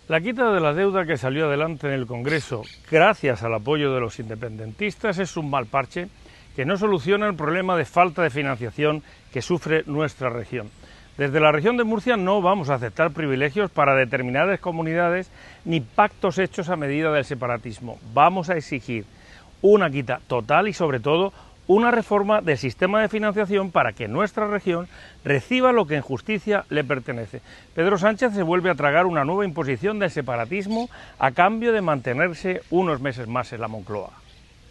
La quita de la deuda que salió adelante en el Congreso, gracias al apoyo de los independentistas, es un mal parche que no soluciona el problema de falta de financiación que sufre nuestra región. Desde la región de Murcia no vamos a aceptar privilegios para determinadas comunidades ni pactos hechos a medida del separatismo. Vamos a exigir una quita total y, sobre todo, una reforma del sistema de financiación para que nuestra región reciba lo que en justicia le pertenece. Pedro Sánchez se vuelve a tragar una nueva imposición del separatismo a cambio de mantenerse unos meses más en la Moncloa.